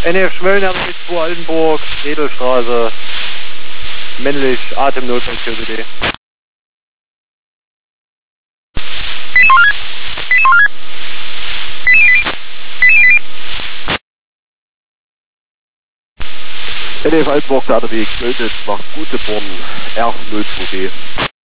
NF Schmöllner mit 2 Altenburg, Edelstraße, männlich, Atemnotfall für BD. NF Altenburg, der Weg, Kölnitz, macht gute Born, R02B.